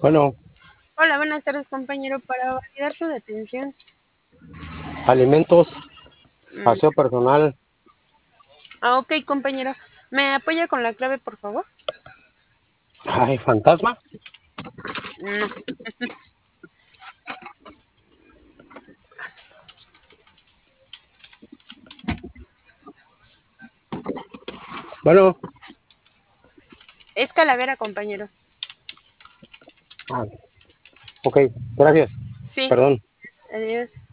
Bueno, Hola, buenas tardes, compañero. Para validar su detención. alimentos, Mm, aseo personal. ok, compañero. ¿Me apoya con la clave, por favor? Ay, fantasma. No. Bueno, Es calavera, compañero. ah, ok, gracias. Sí. Perdón. Adiós.